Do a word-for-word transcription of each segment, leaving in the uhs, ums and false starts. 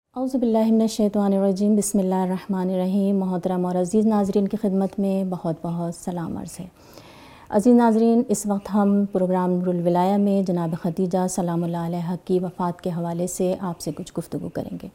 اعوذ باللہ من الشیطان الرجیم، بسم اللہ الرحمن الرحیم۔ محترم اور عزیز ناظرین کی خدمت میں بہت بہت سلام عرض ہے۔ عزیز ناظرین، اس وقت ہم پروگرام نور الولایہ میں جناب خدیجہ سلام اللہ علیہا کی وفات کے حوالے سے آپ سے کچھ گفتگو کریں گے۔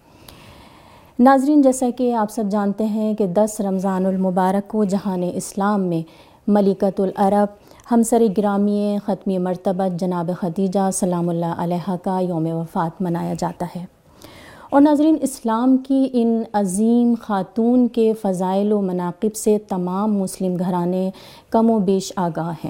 ناظرین، جیسا کہ آپ سب جانتے ہیں کہ دس رمضان المبارک کو جہان اسلام میں ملکۃ العرب ہمسر گرامی ختمی مرتبہ جناب خدیجہ سلام اللہ علیہا کا یوم وفات منایا جاتا ہے۔ اور ناظرین، اسلام کی ان عظیم خاتون کے فضائل و مناقب سے تمام مسلم گھرانے کم و بیش آگاہ ہیں،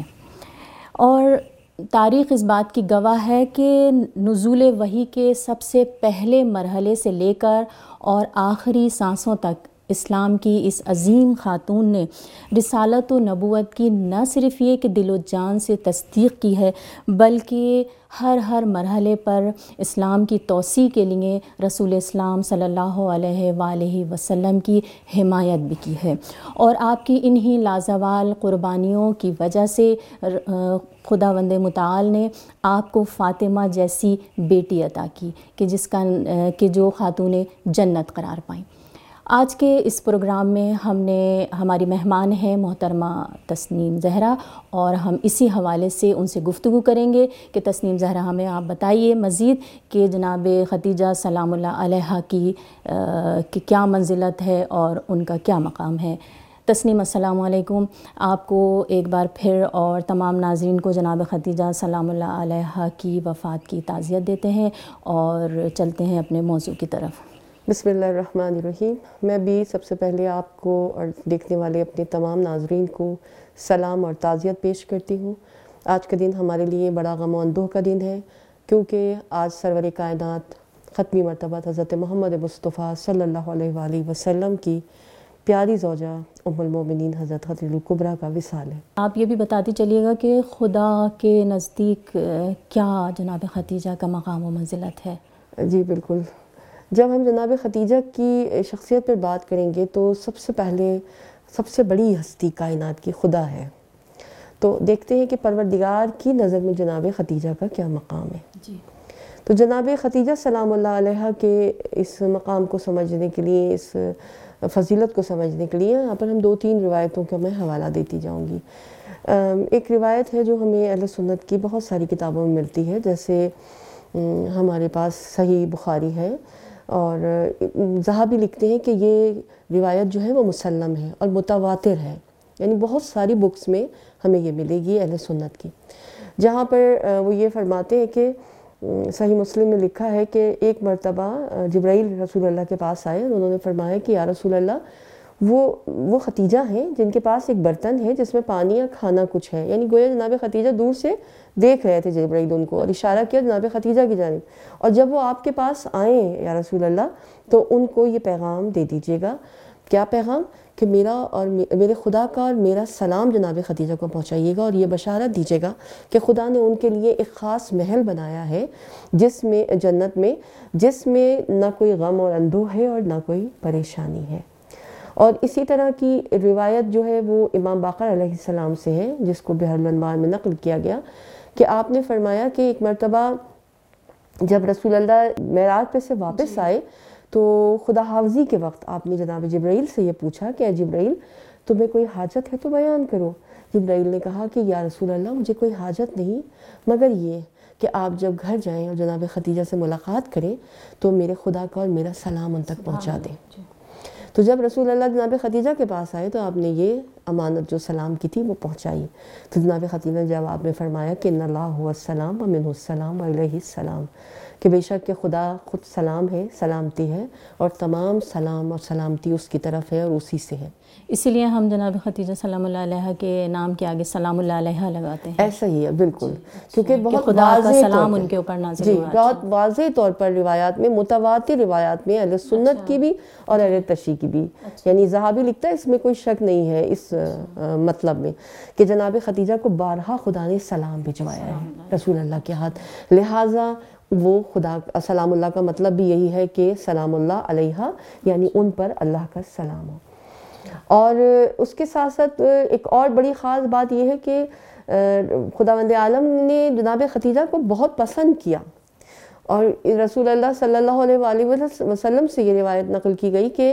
اور تاریخ اس بات کی گواہ ہے کہ نزول وحی کے سب سے پہلے مرحلے سے لے کر اور آخری سانسوں تک اسلام کی اس عظیم خاتون نے رسالت و نبوت کی نہ صرف یہ کہ دل و جان سے تصدیق کی ہے، بلکہ ہر ہر مرحلے پر اسلام کی توسیع کے لیے رسول اسلام صلی اللہ علیہ وآلہ وسلم کی حمایت بھی کی ہے، اور آپ کی انہی لازوال قربانیوں کی وجہ سے خداوند متعال نے آپ کو فاطمہ جیسی بیٹی عطا کی کہ جس کا کہ جو خاتون جنت قرار پائیں۔ آج کے اس پروگرام میں ہم نے ہماری مہمان ہیں محترمہ تسنیم زہرا، اور ہم اسی حوالے سے ان سے گفتگو کریں گے کہ تسنیم زہرا ہمیں آپ بتائیے مزید کہ جناب خدیجہ سلام اللہ علیہا کی کی کیا منزلت ہے اور ان کا کیا مقام ہے۔ تسنیم، السلام علیکم۔ آپ کو ایک بار پھر اور تمام ناظرین کو جناب خدیجہ سلام اللہ علیہا کی وفات کی تعزیت دیتے ہیں اور چلتے ہیں اپنے موضوع کی طرف۔ بسم اللہ الرحمن الرحیم۔ میں بھی سب سے پہلے آپ کو اور دیکھنے والے اپنے تمام ناظرین کو سلام اور تعزیت پیش کرتی ہوں۔ آج کا دن ہمارے لیے بڑا غم و اندوہ کا دن ہے، کیونکہ آج سرور کائنات ختمی مرتبہ حضرت محمد مصطفیٰ صلی اللہ علیہ وآلہ وسلم کی پیاری زوجہ ام المومنین حضرت خدیجہ کبریٰ کا وصال ہے۔ آپ یہ بھی بتاتی چلیے گا کہ خدا کے نزدیک کیا جناب خدیجہ کا مقام و منزلت ہے؟ جی بالکل، جب ہم جناب خدیجہ کی شخصیت پر بات کریں گے تو سب سے پہلے سب سے بڑی ہستی کائنات کی خدا ہے، تو دیکھتے ہیں کہ پروردگار کی نظر میں جناب خدیجہ کا کیا مقام ہے۔ جی، تو جناب خدیجہ سلام اللہ علیہا کے اس مقام کو سمجھنے کے لیے، اس فضیلت کو سمجھنے کے لیے یہاں پر ہم دو تین روایتوں کا میں حوالہ دیتی جاؤں گی۔ ایک روایت ہے جو ہمیں اہل سنت کی بہت ساری کتابوں میں ملتی ہے، جیسے ہمارے پاس صحیح بخاری ہے، اور ذہبی لکھتے ہیں کہ یہ روایت جو ہے وہ مسلم ہے اور متواتر ہے، یعنی بہت ساری بکس میں ہمیں یہ ملے گی اہل سنت کی، جہاں پر وہ یہ فرماتے ہیں کہ صحیح مسلم میں لکھا ہے کہ ایک مرتبہ جبرائیل رسول اللہ کے پاس آئے اور انہوں نے فرمایا کہ یا رسول اللہ، وہ وہ خدیجہ ہیں جن کے پاس ایک برتن ہے جس میں پانی یا کھانا کچھ ہے، یعنی گویا جناب خدیجہ دور سے دیکھ رہے تھے جبرائیل ان کو، اور اشارہ کیا جناب خدیجہ کی جانب، اور جب وہ آپ کے پاس آئیں یا رسول اللہ تو ان کو یہ پیغام دے دیجیے گا۔ کیا پیغام؟ کہ میرا اور میرے خدا کا اور میرا سلام جناب خدیجہ کو پہنچائیے گا، اور یہ بشارت دیجیے گا کہ خدا نے ان کے لیے ایک خاص محل بنایا ہے جس میں جنت میں جس میں نہ کوئی غم اور اندوہ ہے اور نہ کوئی پریشانی ہے۔ اور اسی طرح کی روایت جو ہے وہ امام باقر علیہ السلام سے ہے، جس کو بحر الانوار میں نقل کیا گیا کہ آپ نے فرمایا کہ ایک مرتبہ جب رسول اللہ معراج پہ سے واپس آئے تو خدا حافظی کے وقت آپ نے جناب جبرائیل سے یہ پوچھا کہ اے جبرائیل، تمہیں کوئی حاجت ہے تو بیان کرو۔ جبرائیل نے کہا کہ یا رسول اللہ، مجھے کوئی حاجت نہیں، مگر یہ کہ آپ جب گھر جائیں اور جناب خدیجہ سے ملاقات کریں تو میرے خدا کا اور میرا سلام ان تک پہنچا دیں۔ تو جب رسول اللہ جناب خدیجہ کے پاس آئے تو آپ نے یہ امانت جو سلام کی تھی وہ پہنچائی۔ تو جناب خدیجہ نے جواب میں فرمایا کہ ان اللہ هو السلام و منہ السلام و الیہ السلام، کہ بے شک کہ خدا خود سلام ہے، سلامتی ہے، اور تمام سلام اور سلامتی اس کی طرف ہے اور اسی سے ہے۔ اسی لیے ہم جناب خدیجہ سلام اللہ علیہا کے نام کے آگے سلام اللہ علیہا لگاتے ہیں۔ ایسا ہی ہے بالکل، کیونکہ بہت خدا کا واضح سلام طور ان پر کے اوپر نازل جی ہوا۔ بہت واضح طور پر روایات میں، متواتر روایات میں، اہل سنت کی بھی اور اہل تشیع کی بھی، یعنی ذہبی لکھتا ہے اس میں کوئی شک نہیں ہے اس مطلب میں کہ جناب خدیجہ کو بارہا خدا نے سلام بھجوایا ہے رسول اللہ کے ہاتھ، لہٰذا وہ خدا سلام اللہ کا مطلب بھی یہی ہے کہ سلام اللہ علیہا، یعنی ان پر اللہ کا سلام ہو۔ اور اس کے ساتھ ساتھ ایک اور بڑی خاص بات یہ ہے کہ خداوند عالم نے جناب خدیجہ کو بہت پسند کیا، اور رسول اللہ صلی اللہ علیہ وآلہ وسلم سے یہ روایت نقل کی گئی کہ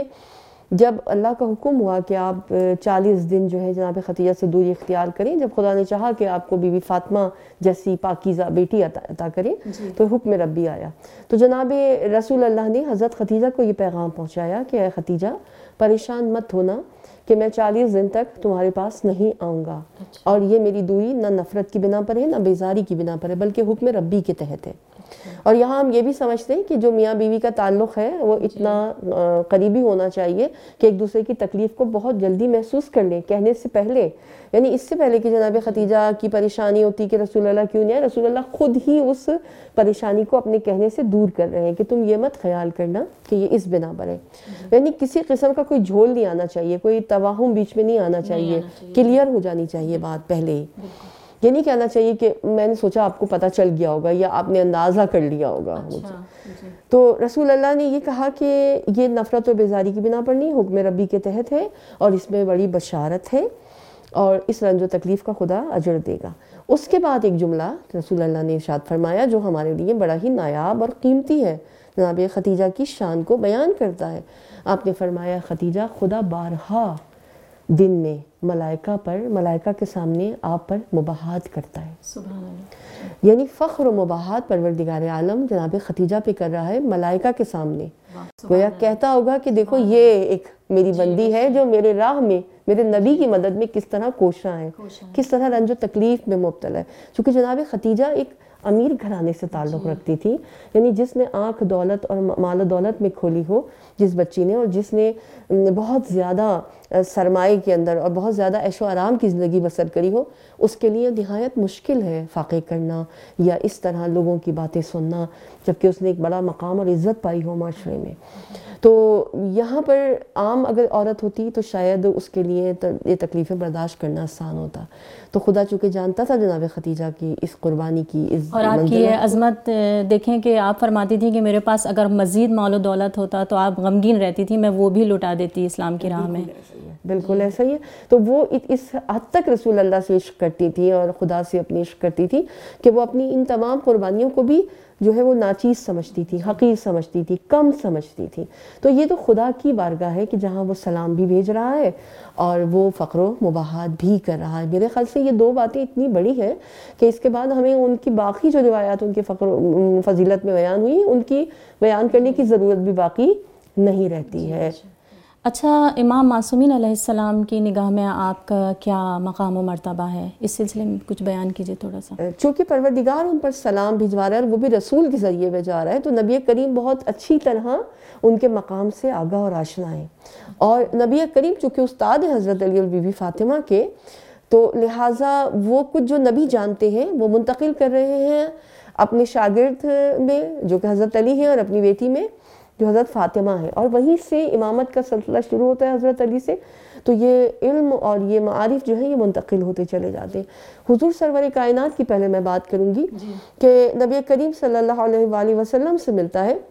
جب اللہ کا حکم ہوا کہ آپ چالیس دن جو ہے جناب خدیجہ سے دوری اختیار کریں، جب خدا نے چاہا کہ آپ کو بی بی فاطمہ جیسی پاکیزہ بیٹی عطا عطا کریں تو حکم ربی آیا، تو جناب رسول اللہ نے حضرت خدیجہ کو یہ پیغام پہنچایا کہ اے خدیجہ پریشان مت ہونا کہ میں چالیس دن تک تمہارے پاس نہیں آؤں گا، اور یہ میری دوری نہ نفرت کی بنا پر ہے نہ بیزاری کی بنا پر ہے بلکہ حکم ربی کے تحت ہے۔ اور یہاں ہم یہ بھی سمجھتے ہیں کہ جو میاں بیوی کا تعلق ہے وہ اتنا قریبی ہونا چاہیے کہ ایک دوسرے کی تکلیف کو بہت جلدی محسوس کر لیں کہنے سے پہلے، یعنی اس سے پہلے کہ جناب خدیجہ کی پریشانی ہوتی کہ رسول اللہ کیوں نہیں آئے، رسول اللہ خود ہی اس پریشانی کو اپنے کہنے سے دور کر رہے ہیں کہ تم یہ مت خیال کرنا کہ یہ اس بنا پر ہے، یعنی کسی قسم کا کوئی جھول نہیں آنا چاہیے، کوئی توہم بیچ میں نہیں آنا چاہیے، کلیئر ہو جانی چاہیے بات پہلے ہی۔ یہ نہیں کہنا چاہیے کہ میں نے سوچا آپ کو پتہ چل گیا ہوگا یا آپ نے اندازہ کر لیا ہوگا مجھے۔ تو رسول اللہ نے یہ کہا کہ یہ نفرت و بیزاری کی بنا پر نہیں، حکم ربی کے تحت ہے اور اس میں بڑی بشارت ہے اور اس رنج و تکلیف کا خدا اجر دے گا۔ اس کے بعد ایک جملہ رسول اللہ نے ارشاد فرمایا جو ہمارے لیے بڑا ہی نایاب اور قیمتی ہے، جناب خدیجہ کی شان کو بیان کرتا ہے۔ آپ نے فرمایا خدیجہ خدا بارہا دن میں ملائکہ پر ملائکہ کے سامنے آپ پر مباحات کرتا ہے، سبحان اللہ، یعنی فخر و مباحات پروردگار عالم جناب خدیجہ پہ کر رہا ہے ملائکہ کے سامنے، گویا کہتا ہوگا کہ دیکھو یہ ایک میری بندی ہے جو میرے راہ میں میرے نبی کی مدد میں کس طرح کوشاں ہے، کس طرح رنج و تکلیف میں مبتلا ہے، چونکہ جناب خدیجہ ایک امیر گھرانے سے تعلق رکھتی تھی، یعنی جس نے آنکھ دولت اور مال و دولت میں کھولی ہو جس بچی نے، اور جس نے بہت زیادہ سرمائے کے اندر اور بہت زیادہ عیش و آرام کی زندگی بسر کری ہو، اس کے لیے نہایت مشکل ہے فاقے کرنا یا اس طرح لوگوں کی باتیں سننا، جبکہ اس نے ایک بڑا مقام اور عزت پائی ہو معاشرے میں۔ تو یہاں پر عام اگر عورت ہوتی تو شاید اس کے لیے یہ تکلیفیں برداشت کرنا آسان ہوتا، تو خدا چونکہ جانتا تھا جناب خدیجہ کی اس قربانی کی، اس اور آپ کی یہ عظمت دیکھیں کہ آپ فرماتی تھیں کہ میرے پاس اگر مزید مال و دولت ہوتا تو آپ غمگین رہتی تھی، میں وہ بھی لٹا دیتی اسلام کی راہ میں۔ بالکل ایسا ہی ہے، تو وہ اس حد تک رسول اللہ سے عشق کرتی تھی اور خدا سے اپنی عشق کرتی تھی کہ وہ اپنی ان تمام قربانیوں کو بھی جو ہے وہ ناچیز سمجھتی تھی، حقیر سمجھتی تھی، کم سمجھتی تھی۔ تو یہ تو خدا کی بارگاہ ہے کہ جہاں وہ سلام بھی بھیج رہا ہے اور وہ فقر و مباحات بھی کر رہا ہے۔ میرے خیال سے یہ دو باتیں اتنی بڑی ہیں کہ اس کے بعد ہمیں ان کی باقی جو روایات ان کے فقر و فضیلت میں بیان ہوئی ان کی بیان کرنے کی ضرورت بھی باقی نہیں رہتی ہے۔ اچھا، امام معصومین علیہ السلام کی نگاہ میں آپ کا کیا مقام و مرتبہ ہے؟ اس سلسلے میں کچھ بیان کیجئے تھوڑا سا۔ چونکہ پروردگار ان پر سلام بھجوا رہا ہے اور وہ بھی رسول کے ذریعے بھیجا رہا ہے، تو نبی کریم بہت اچھی طرح ان کے مقام سے آگاہ اور آشنا ہے، اور نبی کریم چونکہ استاد ہیں حضرت علی اور بی بی فاطمہ کے، تو لہٰذا وہ کچھ جو نبی جانتے ہیں وہ منتقل کر رہے ہیں اپنے شاگرد میں جو کہ حضرت علی ہیں اور اپنی بیٹی میں جو حضرت فاطمہ ہے، اور وہیں سے امامت کا سلسلہ شروع ہوتا ہے حضرت علی سے، تو یہ علم اور یہ معارف جو ہیں یہ منتقل ہوتے چلے جاتے ہیں۔ حضور سرور کائنات کی پہلے میں بات کروں گی کہ نبی کریم صلی اللہ علیہ وآلہ وسلم سے ملتا ہے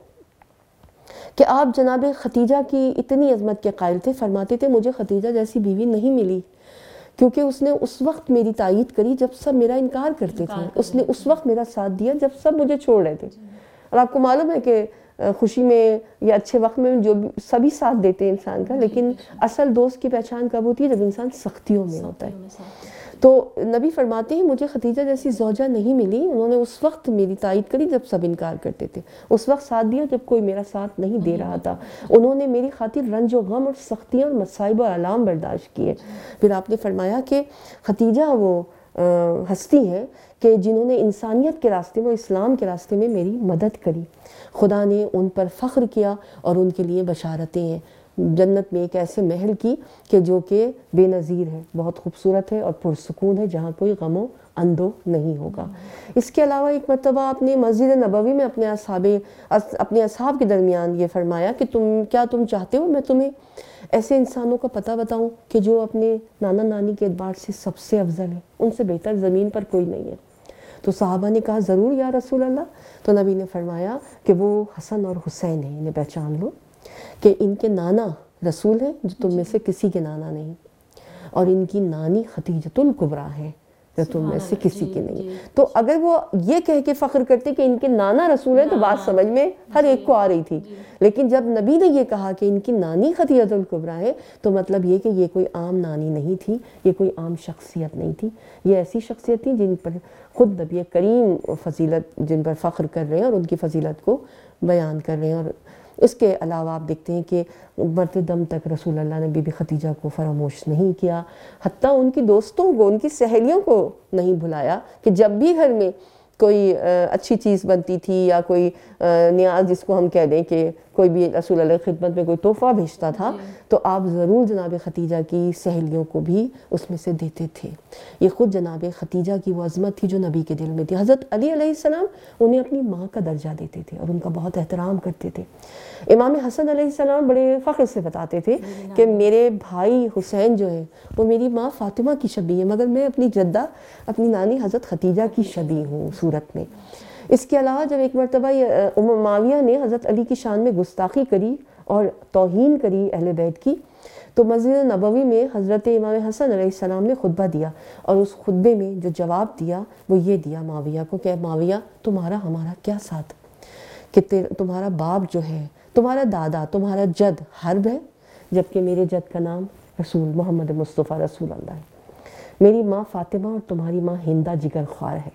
کہ آپ جناب خدیجہ کی اتنی عظمت کے قائل تھے، فرماتے تھے مجھے خدیجہ جیسی بیوی نہیں ملی، کیونکہ اس نے اس وقت میری تائید کری جب سب میرا انکار کرتے تھے، اس نے اس وقت میرا ساتھ دیا جب سب مجھے چھوڑ رہے تھے۔ اور آپ کو معلوم ہے کہ خوشی میں یا اچھے وقت میں جو سبھی ساتھ دیتے ہیں انسان کا، لیکن اصل دوست کی پہچان کب ہوتی ہے؟ جب انسان سختیوں میں ہوتا ہے۔ تو نبی فرماتے ہیں مجھے خدیجہ جیسی زوجہ نہیں ملی، انہوں نے اس وقت میری تائید کری جب سب انکار کرتے تھے، اس وقت ساتھ دیا جب کوئی میرا ساتھ نہیں دے رہا تھا، انہوں نے میری خاطر رنج و غم اور سختیاں اور مصائب اور آلام برداشت کیے۔ پھر آپ نے فرمایا کہ خدیجہ وہ ہستی ہے کہ جنہوں نے انسانیت کے راستے میں، اسلام کے راستے میں میری مدد کری، خدا نے ان پر فخر کیا اور ان کے لیے بشارتیں ہیں جنت میں ایک ایسے محل کی کہ جو کہ بے نظیر ہے، بہت خوبصورت ہے اور پرسکون ہے، جہاں کوئی غم و اندو نہیں ہوگا۔ اس کے علاوہ ایک مرتبہ آپ نے مسجد نبوی میں اپنے اصحاب اپنے اصحاب کے درمیان یہ فرمایا کہ تم کیا تم چاہتے ہو میں تمہیں ایسے انسانوں کا پتہ بتاؤں کہ جو اپنے نانا نانی کے اعتبار سے سب سے افضل ہے، ان سے بہتر زمین پر کوئی نہیں ہے؟ تو صحابہ نے کہا ضرور یا رسول اللہ۔ تو نبی نے فرمایا کہ وہ حسن اور حسین ہیں، انہیں پہچان لو کہ ان کے نانا رسول ہیں جو تم میں سے کسی کے نانا نہیں، اور ان کی نانی خدیجۃ الکبریٰ ہیں جو تم میں سے کسی کی نہیں. تو اگر وہ یہ کہہ کے فخر کرتے کہ ان کے نانا رسول ہیں تو بات سمجھ میں ہر ایک کو آ رہی تھی. لیکن جب نبی نے یہ کہا کہ ان کی نانی خدیجہ الکبریٰ ہے تو مطلب یہ کہ یہ کوئی عام نانی نہیں تھی, یہ کوئی عام شخصیت نہیں تھی, یہ ایسی شخصیت تھی جن پر خود نبی کریم فضیلت, جن پر فخر کر رہے ہیں اور ان کی فضیلت کو بیان کر رہے ہیں. اور اس کے علاوہ آپ دیکھتے ہیں کہ مرتے دم تک رسول اللہ نے بی بی خدیجہ کو فراموش نہیں کیا, حتیٰ ان کی دوستوں کو, ان کی سہیلیوں کو نہیں بھلایا کہ جب بھی گھر میں کوئی اچھی چیز بنتی تھی یا کوئی نیاز جس کو ہم کہہ دیں کہ کوئی بھی رسول اللہ کی خدمت میں کوئی تحفہ بھیجتا تھا تو آپ ضرور جناب خدیجہ کی سہیلیوں کو بھی اس میں سے دیتے تھے. یہ خود جناب خدیجہ کی وہ عظمت تھی جو نبی کے دل میں تھی. حضرت علی علیہ السلام انہیں اپنی ماں کا درجہ دیتے تھے اور ان کا بہت احترام کرتے تھے. امام حسن علیہ السلام بڑے فخر سے بتاتے تھے کہ میرے بھائی حسین جو ہے وہ میری ماں فاطمہ کی شبیہ ہے, مگر میں اپنی جدہ اپنی نانی حضرت خدیجہ کی شبیہ ہوں صورت میں. اس کے علاوہ جب ایک مرتبہ معاویہ نے حضرت علی کی شان میں گستاخی کری اور توہین کری اہل بیت کی تو مسجد نبوی میں حضرت امام حسن علیہ السلام نے خطبہ دیا اور اس خطبے میں جو جواب دیا وہ یہ دیا معاویہ کو کہ معاویہ تمہارا ہمارا کیا ساتھ, کہ تمہارا باپ جو ہے, تمہارا دادا, تمہارا جد حرب ہے جبکہ میرے جد کا نام رسول محمد مصطفیٰ رسول اللہ ہے. میری ماں فاطمہ اور تمہاری ماں ہندہ جگر خوار ہے.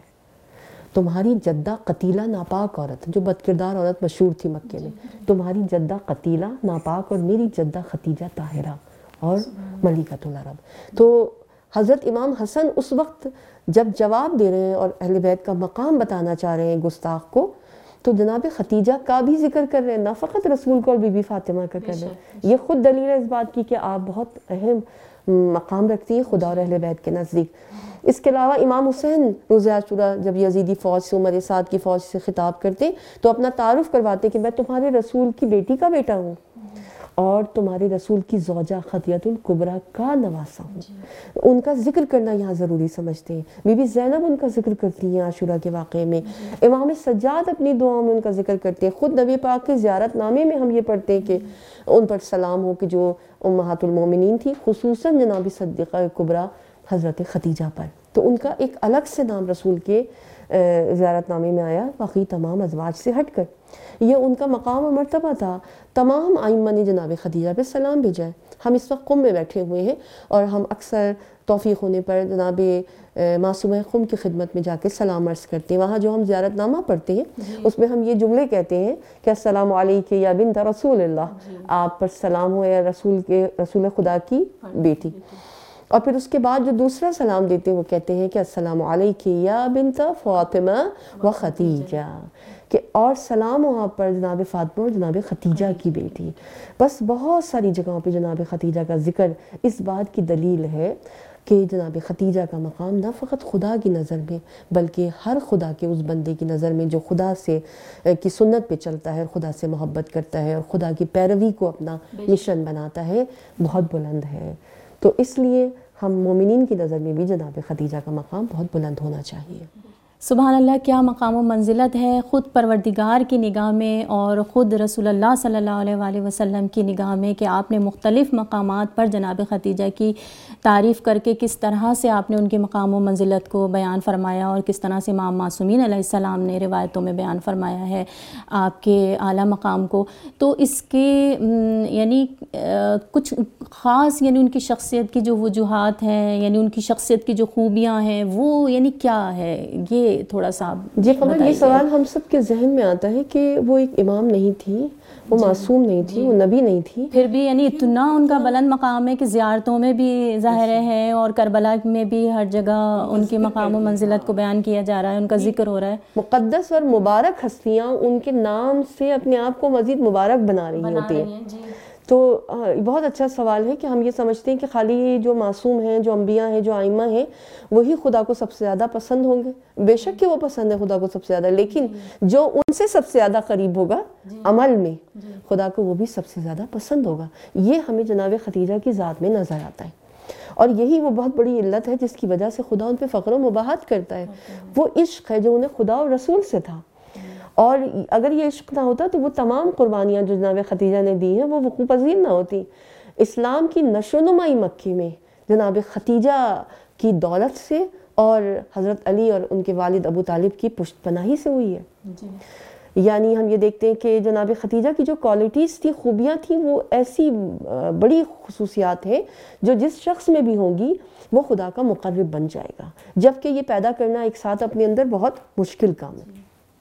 تمہاری جدہ قتیلہ ناپاک عورت جو بد کردار عورت مشہور تھی مکے میں, تمہاری جدہ قتیلہ ناپاک اور میری جدہ خدیجہ طاہرہ اور ملکۃ العرب. تو حضرت امام حسن اس وقت جب جواب دے رہے ہیں اور اہل بیت کا مقام بتانا چاہ رہے ہیں گستاخ کو تو جناب خدیجہ کا بھی ذکر کر رہے ہیں, نہ فقط رسول کو اور بی بی فاطمہ کا کر رہے ہیں. یہ خود دلیل ہے اس بات کی کہ آپ بہت اہم مقام رکھتی ہیں خدا اور اہل بیت کے نزدیک. اس کے علاوہ امام حسین روز عاشوراء جب یزیدی فوج سے عمر سعد کی فوج سے خطاب کرتے تو اپنا تعارف کرواتے کہ میں تمہارے رسول کی بیٹی کا بیٹا ہوں اور تمہارے رسول کی زوجہ خدیجہ الکبریٰ کا نواسہ ہوں. ان کا ذکر کرنا یہاں ضروری سمجھتے ہیں. بی بی زینب ان کا ذکر کرتی ہیں عاشوراء کے واقعے میں. امام سجاد اپنی دعاؤں میں ان کا ذکر کرتے ہیں. خود نبی پاک کے زیارت نامے میں ہم یہ پڑھتے ہیں کہ ان پر سلام ہو کہ جو امہات المومنین تھی, خصوصاً جناب صدیقہ کبریٰ حضرت خدیجہ پر. تو ان کا ایک الگ سے نام رسول کے زیارت نامے میں آیا باقی تمام ازواج سے ہٹ کر. یہ ان کا مقام و مرتبہ تھا. تمام ائمہ نے جناب خدیجہ پہ سلام بھیجا ہے. ہم اس وقت قم میں بیٹھے ہوئے ہیں اور ہم اکثر توفیق ہونے پر جناب معصومہ قم کی خدمت میں جا کے سلام عرض کرتے ہیں. وہاں جو ہم زیارت نامہ پڑھتے ہیں اس میں ہم یہ جملے کہتے ہیں کہ السلام علیک یا بنت رسول اللہ, آپ پر سلام ہو یا رسول کے رسول خدا کی بیٹی. اور پھر اس کے بعد جو دوسرا سلام دیتے ہیں وہ کہتے ہیں کہ السلام علیک یا بنت فاطمہ و خدیجہ, کہ اور سلام ہو آپ پر جناب فاطمہ اور جناب خدیجہ کی بیٹی. بس بہت ساری جگہوں پہ جناب خدیجہ کا ذکر اس بات کی دلیل ہے کہ جناب خدیجہ کا مقام نہ فقط خدا کی نظر میں بلکہ ہر خدا کے اس بندے کی نظر میں جو خدا سے کی سنت پہ چلتا ہے, خدا سے محبت کرتا ہے اور خدا کی پیروی کو اپنا مشن بناتا ہے, بہت بلند ہے. تو اس لیے ہم مومنین کی نظر میں بھی جناب خدیجہ کا مقام بہت بلند ہونا چاہیے. سبحان اللہ, کیا مقام و منزلت ہے خود پروردگار کی نگاہ میں اور خود رسول اللہ صلی اللہ علیہ وآلہ وسلم کی نگاہ میں کہ آپ نے مختلف مقامات پر جناب خدیجہ کی تعریف کر کے کس طرح سے آپ نے ان کے مقام و منزلت کو بیان فرمایا اور کس طرح سے امام معصومین علیہ السلام نے روایتوں میں بیان فرمایا ہے آپ کے اعلیٰ مقام کو. تو اس کے یعنی کچھ خاص یعنی ان کی شخصیت کی جو وجوہات ہیں, یعنی ان کی شخصیت کی جو خوبیاں ہیں وہ یعنی کیا ہے, یہ تھوڑا سا جی قمر, یہ سوال ہم سب کے ذہن میں آتا ہے کہ وہ ایک امام نہیں تھی, وہ معصوم نہیں تھی, وہ نبی نہیں تھی, پھر بھی یعنی اتنا ان کا بلند مقام ہے کہ زیارتوں میں بھی ظاہر ہے اور کربلا میں بھی ہر جگہ ان کی مقام و منزلت کو بیان کیا جا رہا ہے, ان کا ذکر ہو رہا ہے. مقدس اور مبارک ہستیاں ان کے نام سے اپنے آپ کو مزید مبارک بنا رہی ہوتی ہیں. تو بہت اچھا سوال ہے کہ ہم یہ سمجھتے ہیں کہ خالی جو معصوم ہیں, جو انبیاء ہیں, جو ائمہ ہیں, وہی خدا کو سب سے زیادہ پسند ہوں گے. بے شک کہ وہ پسند ہے خدا کو سب سے زیادہ, لیکن جو ان سے سب سے زیادہ قریب ہوگا عمل میں خدا کو وہ بھی سب سے زیادہ پسند ہوگا. یہ ہمیں جناب خدیجہ کی ذات میں نظر آتا ہے اور یہی وہ بہت بڑی علت ہے جس کی وجہ سے خدا ان پہ فخر و مباحت کرتا ہے. وہ عشق ہے جو انہیں خدا اور رسول سے تھا, اور اگر یہ عشق نہ ہوتا تو وہ تمام قربانیاں جو جناب خدیجہ نے دی ہیں وہ وقوع پذیر نہ ہوتی. اسلام کی نشو و نمائی مکے میں جناب خدیجہ کی دولت سے اور حضرت علی اور ان کے والد ابو طالب کی پشت پناہی سے ہوئی ہے. جی. یعنی ہم یہ دیکھتے ہیں کہ جناب خدیجہ کی جو کوالٹیز تھی، خوبیاں تھیں، وہ ایسی بڑی خصوصیات ہیں جو جس شخص میں بھی ہوں گی وہ خدا کا مقرب بن جائے گا، جبکہ یہ پیدا کرنا ایک ساتھ اپنے اندر بہت مشکل کام ہے.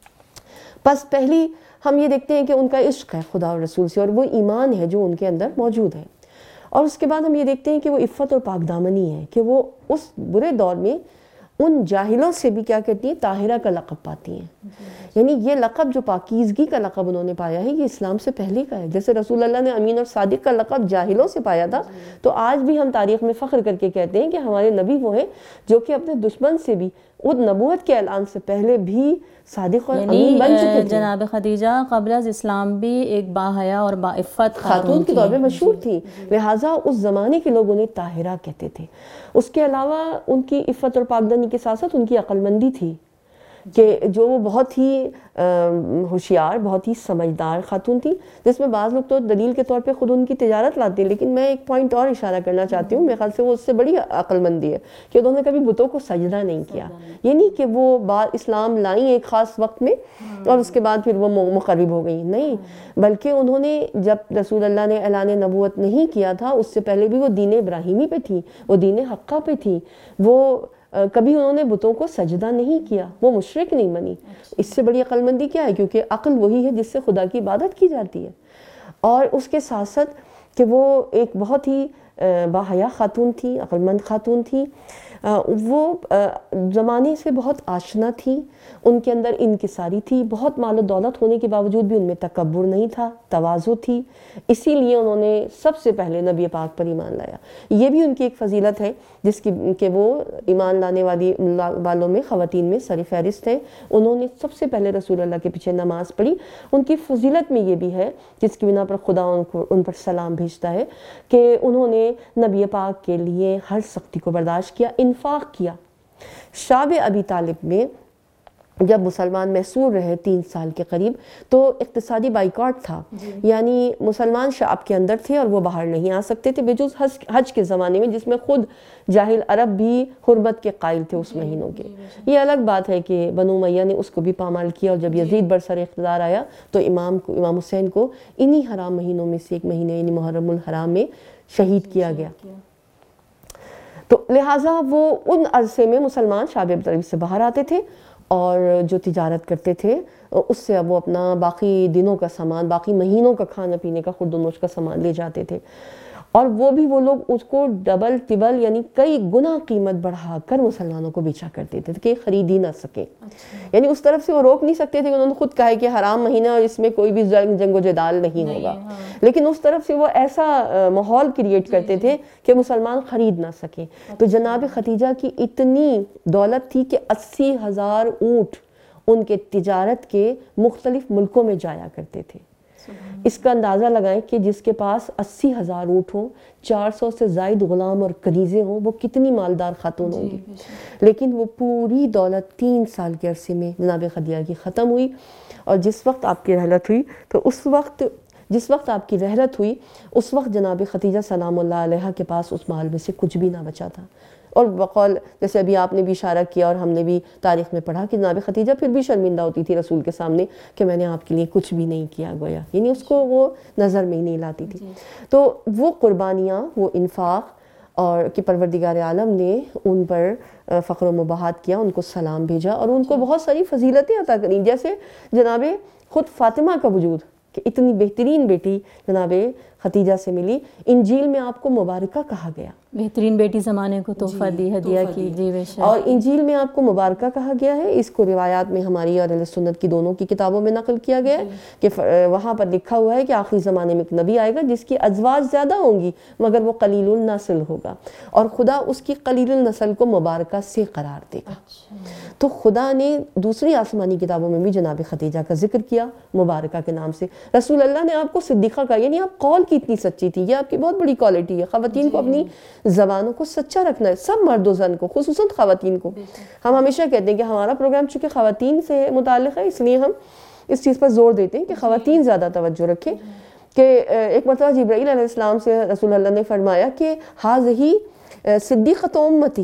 پس پہلی ہم یہ دیکھتے ہیں کہ ان کا عشق ہے خدا اور رسول سے، اور وہ ایمان ہے جو ان کے اندر موجود ہے. اور اس کے بعد ہم یہ دیکھتے ہیں کہ وہ عفت اور پاک دامنی ہے، کہ وہ اس برے دور میں ان جاہلوں سے بھی کیا کہتی ہیں، طاہرہ کا لقب پاتی ہیں. یعنی یہ لقب جو پاکیزگی کا لقب انہوں نے پایا ہے، یہ اسلام سے پہلے کا ہے. جیسے رسول اللہ نے امین اور صادق کا لقب جاہلوں سے پایا تھا، تو آج بھی ہم تاریخ میں فخر کر کے کہتے ہیں کہ ہمارے نبی وہ ہیں جو کہ اپنے دشمن سے بھی اس نبوت کے اعلان سے پہلے بھی صادق اور امین بن چکے تھے. جناب خدیجہ قبل از اسلام بھی ایک باحیا اور باعفت خاتون کے طور پہ مشہور تھی، لہٰذا اس زمانے کے لوگ انہیں طاہرہ کہتے تھے. اس کے علاوہ ان کی عفت اور پاکدامنی کے ساتھ ساتھ ان کی عقل مندی تھی، کہ جو وہ بہت ہی ہوشیار، بہت ہی سمجھدار خاتون تھی، جس میں بعض لوگ تو دلیل کے طور پہ خود ان کی تجارت لاتے ہیں. لیکن میں ایک پوائنٹ اور اشارہ کرنا چاہتی ہوں، میرے خیال سے وہ اس سے بڑی عقل مندی ہے کہ انہوں نے کبھی بتوں کو سجدہ نہیں کیا. یہ نہیں کہ وہ بعد اسلام لائیں ایک خاص وقت میں اور اس کے بعد پھر وہ مقرب ہو گئی، نہیں، بلکہ انہوں نے جب رسول اللہ نے اعلان نبوت نہیں کیا تھا اس سے پہلے بھی وہ دین ابراہیمی پہ تھی، وہ دین حقہ پہ تھی. وہ کبھی انہوں نے بتوں کو سجدہ نہیں کیا، وہ مشرک نہیں بنی. اس سے بڑی عقل مندی کیا ہے؟ کیونکہ عقل وہی ہے جس سے خدا کی عبادت کی جاتی ہے. اور اس کے ساتھ ساتھ کہ وہ ایک بہت ہی باحیا خاتون تھی، عقل مند خاتون تھی. وہ زمانے سے بہت آشنا تھی، ان کے اندر انکساری تھی. بہت مال و دولت ہونے کے باوجود بھی ان میں تکبر نہیں تھا، تواضع تھی. اسی لیے انہوں نے سب سے پہلے نبی پاک پر ایمان لایا. یہ بھی ان کی ایک فضیلت ہے جس کی کہ وہ ایمان لانے والی والوں میں خواتین میں سر فہرست ہیں. انہوں نے سب سے پہلے رسول اللہ کے پیچھے نماز پڑھی. ان کی فضیلت میں یہ بھی ہے جس کی بنا پر خدا ان کو ان پر سلام بھیجتا ہے کہ انہوں نے نبی پاک کے لیے ہر سختی کو برداشت کیا، انفاق کیا. شعب ابی طالب میں جب مسلمان محصور رہے تین سال کے قریب تو اقتصادی بائیکاٹ تھا. یعنی مسلمان شعب کے اندر تھے اور وہ باہر نہیں آ سکتے تھے بجز حج کے زمانے میں، جس میں خود جاہل عرب بھی حرمت کے قائل تھے اس مہینوں کے. یہ الگ بات ہے کہ بنو امیہ نے اس کو بھی پامال کیا، اور جب یزید برسر اقتدار آیا تو امام کو امام حسین کو انہی حرام مہینوں میں سے ایک مہینے یعنی محرم الحرام میں شہید کیا گیا. تو لہٰذا وہ ان عرصے میں مسلمان شعب ابی طالب سے باہر آتے تھے اور جو تجارت کرتے تھے اس سے اب وہ اپنا باقی دنوں کا سامان، باقی مہینوں کا کھانا پینے کا خورد و نوش کا سامان لے جاتے تھے. اور وہ بھی وہ لوگ اس کو ڈبل ٹبل یعنی کئی گنا قیمت بڑھا کر مسلمانوں کو بیچا کرتے تھے کہ خرید ہی نہ سکیں. یعنی اس طرف سے وہ روک نہیں سکتے تھے، انہوں نے خود کہا کہ حرام مہینہ اور اس میں کوئی بھی جنگ و جدال نہیں ہوگا، لیکن اس طرف سے وہ ایسا ماحول کریٹ کرتے تھے کہ مسلمان خرید نہ سکیں. تو جناب خدیجہ کی اتنی دولت تھی کہ اسی ہزار اونٹ ان کے تجارت کے مختلف ملکوں میں جایا کرتے تھے. اس کا اندازہ لگائیں کہ جس کے پاس اسی ہزار اونٹ ہوں، چار سو سے زائد غلام اور کنیزیں ہوں، وہ کتنی مالدار خاتون ہوں گی. لیکن وہ پوری دولت تین سال کے عرصے میں جناب خدیجہ کی ختم ہوئی. اور جس وقت آپ کی رحلت ہوئی تو اس وقت جس وقت آپ کی رحلت ہوئی اس وقت جناب خدیجہ سلام اللہ علیہ کے پاس اس مال میں سے کچھ بھی نہ بچا تھا. اور بقول جیسے ابھی آپ نے بھی اشارہ کیا اور ہم نے بھی تاریخ میں پڑھا کہ جناب خدیجہ پھر بھی شرمندہ ہوتی تھی رسول کے سامنے کہ میں نے آپ کے لیے کچھ بھی نہیں کیا گویا، یعنی اس کو وہ نظر میں ہی نہیں لاتی تھی. تو وہ قربانیاں، وہ انفاق اور کہ پروردگار عالم نے ان پر فخر و مباحات کیا، ان کو سلام بھیجا اور ان کو بہت ساری فضیلتیں عطا کریں. جیسے جناب خود فاطمہ کا وجود کہ اتنی بہترین بیٹی جناب خدیجہ سے ملی. انجیل میں آپ کو مبارکہ کہا گیا، بہترین بیٹی زمانے کو تحفہ دی، ہدیہ کی. جی بے شک. اور انجیل میں آپ کو مبارکہ کہا گیا ہے. اس کو روایات میں ہماری اور اہل سنت کی دونوں کی کتابوں میں نقل کیا گیا ہے کہ وہاں پر لکھا ہوا ہے کہ آخری زمانے میں ایک نبی آئے گا جس کی ازواج زیادہ ہوں گی مگر وہ قلیل النسل ہوگا، اور خدا اس کی قلیل النسل کو مبارکہ سے قرار دے گا. تو خدا نے دوسری آسمانی کتابوں میں بھی جناب خدیجہ کا ذکر کیا مبارکہ کے نام سے. رسول اللہ نے آپ کو صدیقہ کہا، یعنی آپ قول کی اتنی سچی تھی. یہ آپ کی بہت بڑی کوالٹی ہے. خواتین کو اپنی زبانوں کو سچا رکھنا ہے، سب مرد و زن کو، خصوصاً خواتین کو. ہم ہمیشہ کہتے ہیں کہ ہمارا پروگرام چونکہ خواتین سے متعلق ہے اس لیے ہم اس چیز پر زور دیتے ہیں کہ خواتین زیادہ توجہ رکھیں. کہ ایک مرتبہ جبرائیل علیہ السلام سے رسول اللہ نے فرمایا کہ ہاذہی صدیقۃ امتی،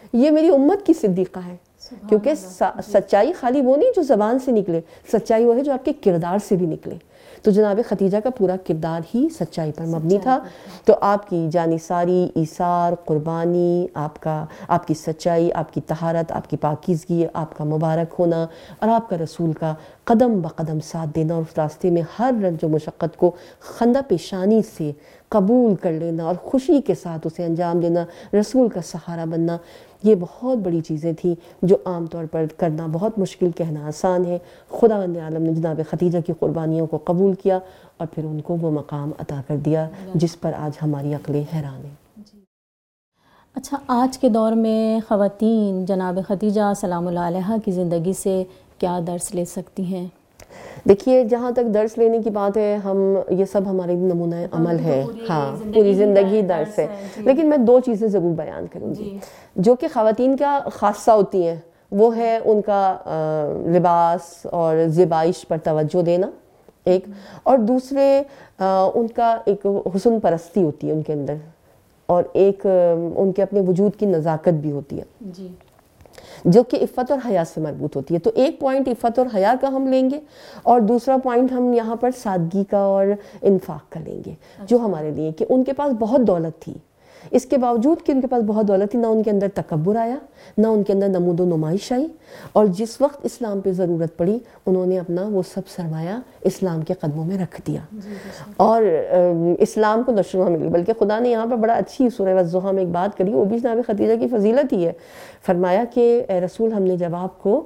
یہ میری امت کی صدیقہ ہے، کیونکہ سچائی خالی وہ نہیں جو زبان سے نکلے، سچائی وہ ہے جو آپ کے کردار سے بھی نکلے. تو جناب خدیجہ کا پورا کردار ہی سچائی پر مبنی تھا. تو آپ کی جانثاری، ایثار، قربانی، آپ کا آپ کی سچائی، آپ کی طہارت، آپ کی پاکیزگی، آپ کا مبارک ہونا اور آپ کا رسول کا قدم بقدم ساتھ دینا اور اس راستے میں ہر رنج و مشقت کو خندہ پیشانی سے قبول کر لینا اور خوشی کے ساتھ اسے انجام دینا، رسول کا سہارا بننا، یہ بہت بڑی چیزیں تھیں جو عام طور پر کرنا بہت مشکل، کہنا آسان ہے. خداوند عالم نے جناب خدیجہ کی قربانیوں کو قبول کیا اور پھر ان کو وہ مقام عطا کر دیا جس پر آج ہماری عقلیں حیران ہیں. اچھا، آج کے دور میں خواتین جناب خدیجہ سلام اللہ علیہا کی زندگی سے کیا درس لے سکتی ہیں؟ دیکھیے، جہاں تک درس لینے کی بات ہے، ہم یہ سب ہمارے نمونہ عمل ہے، ہاں پوری زندگی درس ہے. لیکن میں دو چیزیں ضرور بیان کروں گی جو کہ خواتین کا خاصہ ہوتی ہیں. وہ ہے ان کا لباس اور زیبائش پر توجہ دینا ایک، اور دوسرے ان کا ایک حسن پرستی ہوتی ہے ان کے اندر، اور ایک ان کے اپنے وجود کی نزاکت بھی ہوتی ہے جی، جو کہ عفت اور حیا سے مربوط ہوتی ہے. تو ایک پوائنٹ عفت اور حیا کا ہم لیں گے اور دوسرا پوائنٹ ہم یہاں پر سادگی کا اور انفاق کا لیں گے جو ہمارے لیے، کہ ان کے پاس بہت دولت تھی، اس کے باوجود کہ ان کے پاس بہت دولت تھی، نہ ان کے اندر تکبر آیا، نہ ان کے اندر نمود و نمائش آئی، اور جس وقت اسلام پہ ضرورت پڑی انہوں نے اپنا وہ سب سرمایہ اسلام کے قدموں میں رکھ دیا اور اسلام کو نشو ملی. بلکہ خدا نے یہاں پر بڑا اچھی سورہ والضحیٰ میں ایک بات کری، وہ بھی جناب خدیجہ کی فضیلت ہی ہے. فرمایا کہ اے رسول، ہم نے جب آپ کو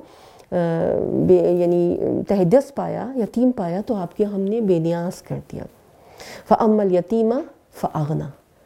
یعنی تہدس پایا، یتیم پایا، تو آپ کے ہم نے بے نیاز کر دیا. فَأَمَّا الْيَتِيمَ فَأَغْنَى.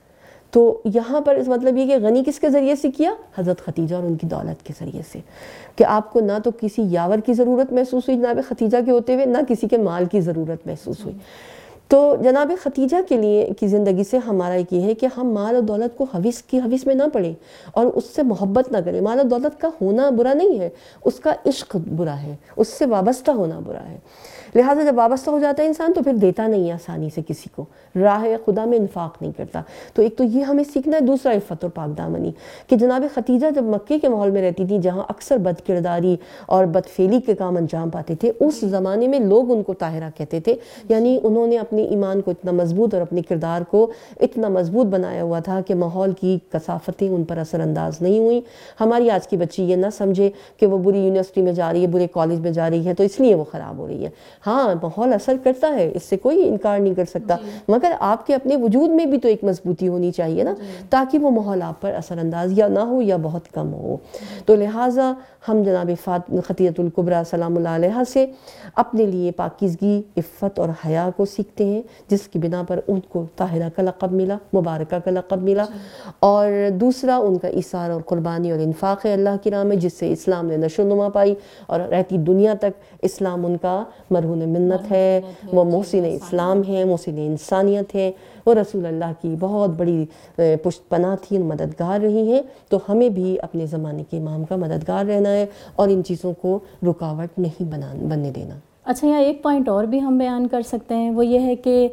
تو یہاں پر اس مطلب یہ کہ غنی کس کے ذریعے سے کیا؟ حضرت خدیجہ اور ان کی دولت کے ذریعے سے، کہ آپ کو نہ تو کسی یاور کی ضرورت محسوس ہوئی جناب خدیجہ کے ہوتے ہوئے، نہ کسی کے مال کی ضرورت محسوس ہوئی. تو جناب خدیجہ کے لیے کی زندگی سے ہمارا ایک یہ ہے کہ ہم مال اور دولت کو حوث کی حوث میں نہ پڑیں اور اس سے محبت نہ کریں. مال اور دولت کا ہونا برا نہیں ہے، اس کا عشق برا ہے، اس سے وابستہ ہونا برا ہے. لہٰذا جب وابستہ ہو جاتا ہے انسان تو پھر دیتا نہیں ہے آسانی سے کسی کو، راہ خدا میں انفاق نہیں کرتا. تو ایک تو یہ ہمیں سیکھنا ہے. دوسرا عفت اور پاک دامنی، کہ جناب خدیجہ جب مکے کے ماحول میں رہتی تھی جہاں اکثر بد کرداری اور بدفعلی کے کام انجام پاتے تھے، اس زمانے میں لوگ ان کو طاہرہ کہتے تھے. یعنی انہوں نے اپنے ایمان کو اتنا مضبوط اور اپنے کردار کو اتنا مضبوط بنایا ہوا تھا کہ ماحول کی کثافتیں ان پر اثر انداز نہیں ہوئیں. ہماری آج کی بچی یہ نہ سمجھے کہ وہ بری یونیورسٹی میں جا رہی ہے، برے کالج میں جا رہی ہے تو اس لیے وہ خراب ہو رہی ہے. ہاں ماحول اثر کرتا ہے، اس سے کوئی انکار نہیں کر سکتا، مگر آپ کے اپنے وجود میں بھی تو ایک مضبوطی ہونی چاہیے نا، تاکہ وہ ماحول آپ پر اثر انداز یا نہ ہو یا بہت کم ہو. تو لہٰذا ہم جناب خدیجہ الکبریٰ سلام اللہ علیہا سے اپنے لیے پاکیزگی، عفت اور حیا کو سیکھتے ہیں، جس کی بنا پر ان کو طاہرہ کا لقب ملا، مبارکہ کا لقب ملا. اور دوسرا ان کا ایثار اور قربانی اور انفاق ہے اللہ کی راہ میں، جس سے اسلام نے نشو و نما پائی اور رہتی دنیا تک اسلام ان کا مرہون منت ہے. وہ محسن اسلام ہے، محسن انسانیت ہے، وہ رسول اللہ کی بہت بڑی پشت پناہ تھی، مددگار رہی ہیں. تو ہمیں بھی اپنے زمانے کے امام کا مددگار رہنا ہے اور ان چیزوں کو رکاوٹ نہیں بننے دینا. اچھا، یہاں ایک پوائنٹ اور بھی ہم بیان کر سکتے ہیں، وہ یہ ہے کہ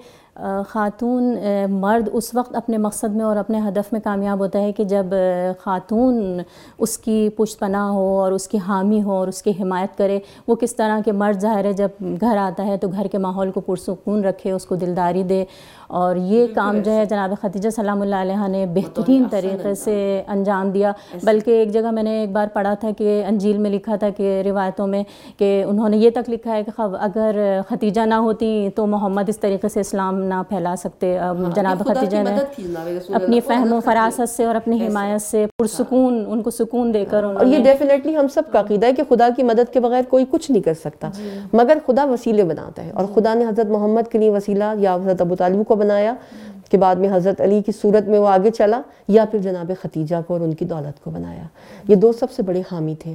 خاتون مرد اس وقت اپنے مقصد میں اور اپنے ہدف میں کامیاب ہوتا ہے کہ جب خاتون اس کی پشت پناہ ہو اور اس کی حامی ہو اور اس کی حمایت کرے. وہ کس طرح کہ مرد ظاہر ہے جب گھر آتا ہے تو گھر کے ماحول کو پرسکون رکھے، اس کو دلداری دے، اور یہ کام جو ہے جناب خدیجہ سلام اللہ علیہا نے بہترین طریقے سے انجام دیا. بلکہ ایک جگہ میں نے ایک بار پڑھا تھا کہ انجیل میں لکھا تھا کہ روایتوں میں کہ انہوں نے یہ تک لکھا ہے کہ اگر خدیجہ نہ ہوتی تو محمد اس طریقے سے اسلام نہ پھیلا سکتے. جناب خدیجہ نے اپنی فہم و فراست سے اور اپنی حمایت سے پرسکون ان کو سکون دے کر، اور یہ ڈیفینیٹلی ہم سب کا عقیدہ ہے کہ خدا کی مدد کے بغیر کوئی کچھ نہیں کر سکتا، مگر خدا وسیلے بناتا ہے. اور خدا نے حضرت محمد کے لیے وسیلہ یا حضرت ابو طالب کو بنایا کہ بعد میں حضرت علی کی صورت میں وہ آگے چلا، یا پھر جناب خدیجہ کو اور ان کی دولت کو بنایا. یہ دو سب سے بڑے حامی تھے،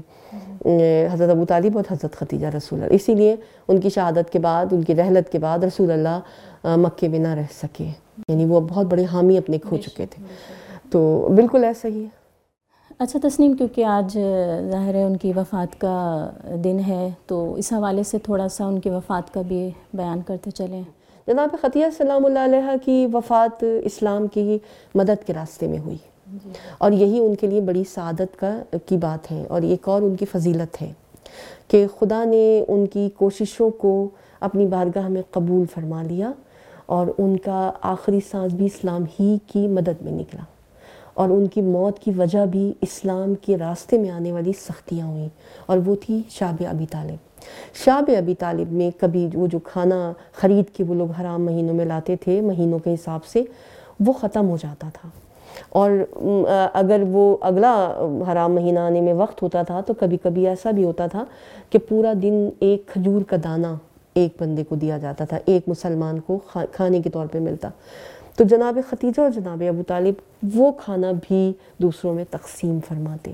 حضرت ابو طالب اور حضرت خدیجہ رسول اللہ. اسی لیے ان کی شہادت کے بعد، ان کی رحلت کے بعد رسول اللہ مکے میں نہ رہ سکے، یعنی وہ بہت بڑے حامی اپنے کھو چکے تھے. تو بالکل ایسا ہی ہے. اچھا تسنیم، کیونکہ آج ظاہر ہے ان کی وفات کا دن ہے، تو اس حوالے سے تھوڑا سا ان کی وفات کا بھی بیان کرتے چلیں. جناب خدیجہ سلام اللہ علیہ کی وفات اسلام کی مدد کے راستے میں ہوئی. اور یہی ان کے لیے بڑی سعادت کا کی بات ہے، اور ایک اور ان کی فضیلت ہے کہ خدا نے ان کی کوششوں کو اپنی بارگاہ میں قبول فرما لیا، اور ان کا آخری سانس بھی اسلام ہی کی مدد میں نکلا، اور ان کی موت کی وجہ بھی اسلام کے راستے میں آنے والی سختیاں ہوئیں، اور وہ تھی شعب ابی طالب۔ شعب ابی طالب میں کبھی وہ جو کھانا خرید کے وہ لوگ حرام مہینوں میں لاتے تھے مہینوں کے حساب سے، وہ ختم ہو جاتا تھا، اور اگر وہ اگلا حرام مہینہ آنے میں وقت ہوتا تھا تو کبھی کبھی ایسا بھی ہوتا تھا کہ پورا دن ایک کھجور کا دانہ ایک بندے کو دیا جاتا تھا، ایک مسلمان کو کھانے کے طور پہ ملتا، تو جناب خدیجہ اور جناب ابو طالب وہ کھانا بھی دوسروں میں تقسیم فرماتے،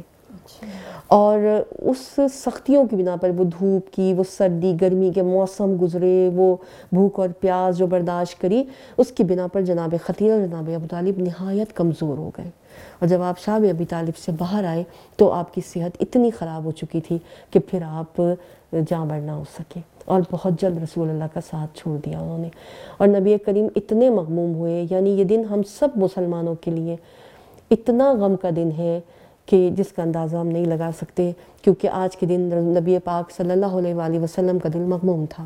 اور اس سختیوں کی بنا پر، وہ دھوپ کی، وہ سردی گرمی کے موسم گزرے، وہ بھوک اور پیاس جو برداشت کری، اس کی بنا پر جناب خدیجہ اور جناب ابو طالب نہایت کمزور ہو گئے، اور جب آپ شعب ابی طالب سے باہر آئے تو آپ کی صحت اتنی خراب ہو چکی تھی کہ پھر آپ جاں بر نہ ہو سکے، اور بہت جلد رسول اللہ کا ساتھ چھوڑ دیا انہوں نے، اور نبی کریم اتنے مغموم ہوئے، یعنی یہ دن ہم سب مسلمانوں کے لیے اتنا غم کا دن ہے کہ جس کا اندازہ ہم نہیں لگا سکتے، کیونکہ آج کے دن نبی پاک صلی اللہ علیہ وآلہ وسلم کا دل مغموم تھا۔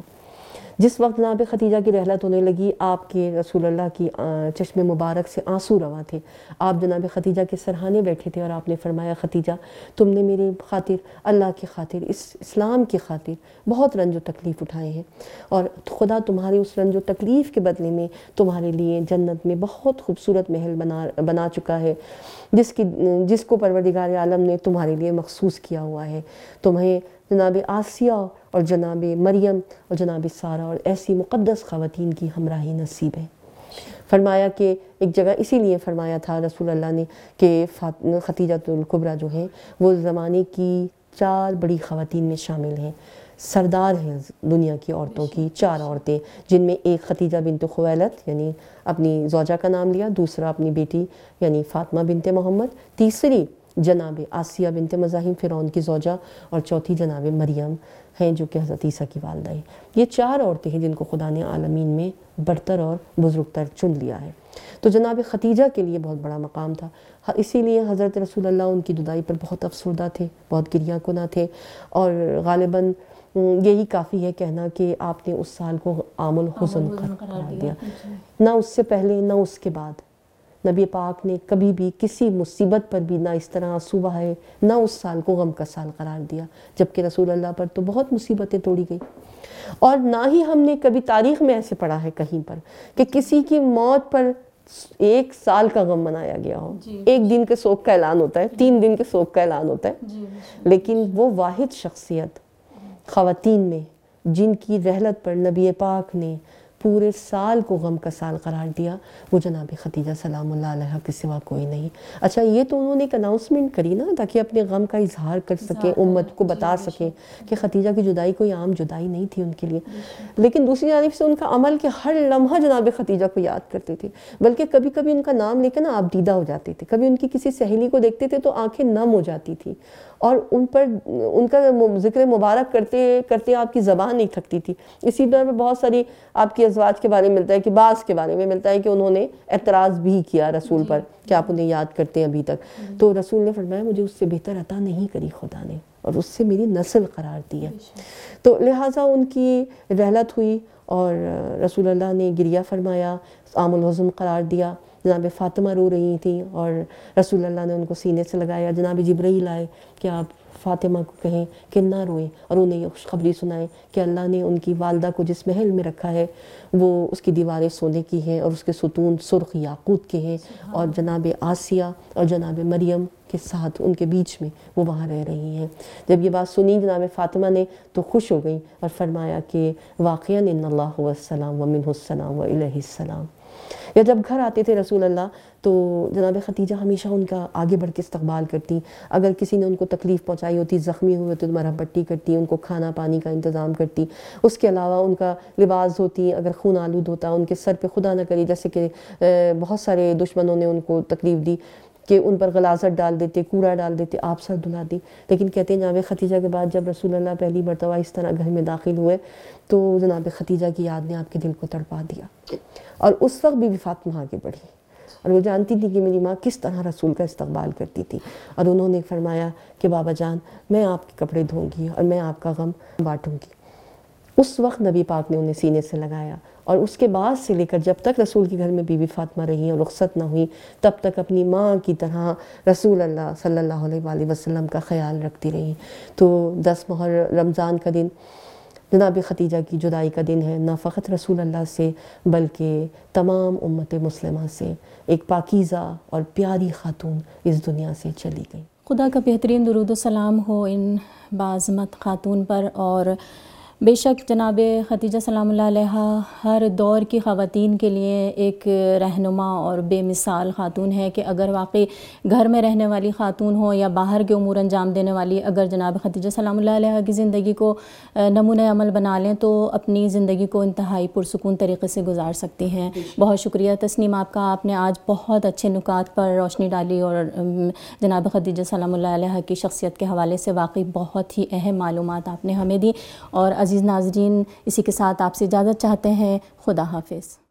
جس وقت جناب خدیجہ کی رحلت ہونے لگی، آپ کے رسول اللہ کی چشم مبارک سے آنسو رواں تھے، آپ جناب خدیجہ کے سرہانے بیٹھے تھے، اور آپ نے فرمایا خدیجہ تم نے میرے خاطر، اللہ کی خاطر، اس اسلام کی خاطر بہت رنج و تکلیف اٹھائے ہیں، اور خدا تمہارے اس رنج و تکلیف کے بدلے میں تمہارے لیے جنت میں بہت خوبصورت محل بنا بنا چکا ہے، جس کی جس کو پروردگار عالم نے تمہارے لیے مخصوص کیا ہوا ہے، تمہیں جناب آسیہ اور جناب مریم اور جناب سارہ اور ایسی مقدس خواتین کی ہمراہی نصیب ہے۔ فرمایا کہ ایک جگہ اسی لیے فرمایا تھا رسول اللہ نے کہ خدیجۃ الکبریٰ جو ہیں وہ زمانے کی چار بڑی خواتین میں شامل ہیں، سردار ہیں دنیا کی عورتوں کی چار عورتیں، جن میں ایک خدیجہ بنت خویلد یعنی اپنی زوجہ کا نام لیا، دوسرا اپنی بیٹی یعنی فاطمہ بنت محمد، تیسری جناب آسیہ بنت مزاحم فرعون کی زوجہ، اور چوتھی جناب مریم ہیں جو کہ حضرت عیسیٰ کی والدہ ہیں۔ یہ چار عورتیں ہیں جن کو خدا نے عالمین میں برتر اور بزرگ تر چن لیا ہے، تو جناب خدیجہ کے لیے بہت بڑا مقام تھا، اسی لیے حضرت رسول اللہ ان کی جدائی پر بہت افسردہ تھے، بہت گریہ کنہ تھے، اور غالباً یہی کافی ہے کہنا کہ آپ نے اس سال کو عام الحزن قرار دیا، نہ اس سے پہلے نہ اس کے بعد نبی پاک نے کبھی بھی کسی مصیبت پر بھی نہ اس طرح آنسو بہائے، نہ اس سال کو غم کا سال قرار دیا، جبکہ رسول اللہ پر تو بہت مصیبتیں توڑی گئی، اور نہ ہی ہم نے کبھی تاریخ میں ایسے پڑھا ہے کہیں پر کہ کسی کی موت پر ایک سال کا غم منایا گیا ہو، ایک دن کے سوگ کا اعلان ہوتا ہے، تین دن کے سوگ کا اعلان ہوتا ہے، لیکن وہ واحد شخصیت خواتین میں جن کی رحلت پر نبی پاک نے پورے سال کو غم کا سال قرار دیا، وہ جناب خدیجہ سلام اللہ علیہ کے سوا کوئی نہیں۔ اچھا، یہ تو انہوں نے ایک اناؤنسمنٹ کری نا تاکہ اپنے غم کا اظہار کر سکیں، امت کو بتا سکیں کہ خدیجہ کی جدائی کوئی عام جدائی نہیں تھی ان کے لیے، لیکن دوسری جانب سے ان کا عمل کہ ہر لمحہ جناب خدیجہ کو یاد کرتے تھے، بلکہ کبھی کبھی ان کا نام لے کے نا آپ دیدہ ہو جاتے تھے، کبھی ان کی کسی سہیلی کو دیکھتے تھے تو آنکھیں نم ہو جاتی تھی، اور ان پر ان کا ذکر مبارک کرتے کرتے آپ کی زبان نہیں تھکتی تھی۔ اسی طرح پر بہت ساری آپ کی ازواج کے بارے میں ملتا ہے کہ بعض کے بارے میں ملتا ہے کہ انہوں نے اعتراض بھی کیا رسول پر کہ آپ انہیں یاد کرتے ہیں ابھی تک، تو رسول نے فرمایا مجھے اس سے بہتر عطا نہیں کری خدا نے، اور اس سے میری نسل قرار دی ہے، تو لہٰذا ان کی رحلت ہوئی، اور رسول اللہ نے گریہ فرمایا، عام الحزن قرار دیا، جناب فاطمہ رو رہی تھیں اور رسول اللہ نے ان کو سینے سے لگایا، جناب جبرائیل آئے کہ آپ فاطمہ کو کہیں کہ نہ روئیں، اور انہیں یہ خوشخبری سنائیں کہ اللہ نے ان کی والدہ کو جس محل میں رکھا ہے وہ اس کی دیواریں سونے کی ہیں اور اس کے ستون سرخ یاقوت کے ہیں، اور جناب آسیہ اور جناب مریم کے ساتھ ان کے بیچ میں وہ وہاں رہ رہی ہیں۔ جب یہ بات سنی جناب فاطمہ نے تو خوش ہو گئیں اور فرمایا کہ واقعاً ان اللہ هو السلام ومنہ السلام والیہ السلام۔ یا جب گھر آتے تھے رسول اللہ تو جناب خدیجہ ہمیشہ ان کا آگے بڑھ کے استقبال کرتی، اگر کسی نے ان کو تکلیف پہنچائی ہوتی، زخمی ہوئے تو مرہم پٹی کرتی، ان کو کھانا پانی کا انتظام کرتی، اس کے علاوہ ان کا لباس دھوتی، اگر خون آلود ہوتا ان کے سر پہ خدا نہ کری جیسے کہ بہت سارے دشمنوں نے ان کو تکلیف دی کہ ان پر غلاظت ڈال دیتے، کوڑا ڈال دیتے، آپ سر دھلا دی، لیکن کہتے ہیں جناب خدیجہ کے بعد جب رسول اللہ پہلی مرتبہ اس طرح گھر میں داخل ہوئے تو جناب خدیجہ کی یاد نے آپ کے دل کو تڑپا دیا، اور اس وقت بی بی فاطمہ آگے بڑھی اور وہ جانتی تھی کہ میری ماں کس طرح رسول کا استقبال کرتی تھی. اور انہوں نے فرمایا کہ بابا جان میں آپ کے کپڑے دھوں گی اور میں آپ کا غم بانٹوں گی. اس وقت نبی پاک نے انہیں سینے سے لگایا، اور اس کے بعد سے لے کر جب تک رسول کے گھر میں بی بی فاطمہ رہی اور رخصت نہ ہوئی تب تک اپنی ماں کی طرح رسول اللہ صلی اللہ علیہ وآلہ وسلم کا خیال رکھتی رہی. تو دس محرم رمضان کا دن جناب ختیجہ کی جدائی کا دن ہے، نہ فقط رسول اللہ سے بلکہ تمام امت مسلمہ سے. ایک پاکیزہ اور پیاری خاتون اس دنیا سے چلی گئی. خدا کا بہترین درود و سلام ہو ان باعظمت خاتون پر. اور بے شک جناب ختیجہ سلام اللہ علیہ ہر دور کی خواتین کے لیے ایک رہنما اور بے مثال خاتون ہے کہ اگر واقعی گھر میں رہنے والی خاتون ہو یا باہر کے امور انجام دینے والی، اگر جناب ختیجہ سلام اللہ علیہ کی زندگی کو نمونہ عمل بنا لیں تو اپنی زندگی کو انتہائی پرسکون طریقے سے گزار سکتی ہیں. بہت شکریہ تسنیم آپ کا، آپ نے آج بہت اچھے نکات پر روشنی ڈالی اور جناب ختیجہ سلام اللہ علیہ کی شخصیت کے حوالے سے واقعی بہت ہی اہم معلومات آپ نے ہمیں دی. اور عزیز ناظرین، اسی کے ساتھ آپ سے اجازت چاہتے ہیں. خدا حافظ.